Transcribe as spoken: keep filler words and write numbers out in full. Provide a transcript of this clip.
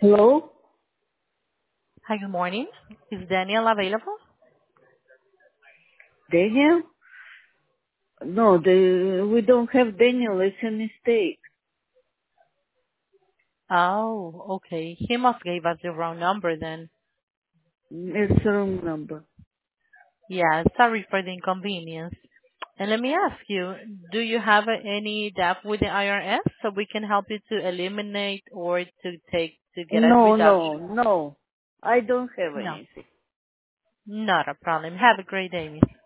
Hello? Hi, good morning. Is Daniel available? Daniel? No, the, we don't have Daniel. It's a mistake. Oh, okay. He must gave us the wrong number then. It's the wrong number. Yeah, sorry for the inconvenience. And let me ask you, do you have uh, any debt with the I R S so we can help you to eliminate or to take to get a No, reduction? no, no. I don't have No, anything. not a problem. Have a great day, Miss.